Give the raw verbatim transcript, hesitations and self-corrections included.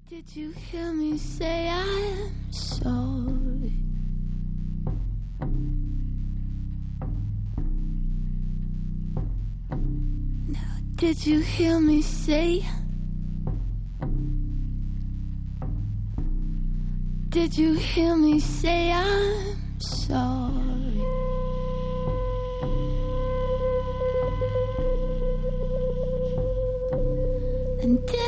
Did you hear me say I'm sorry? Now, did you hear me say? Did you hear me say I'm sorry? And did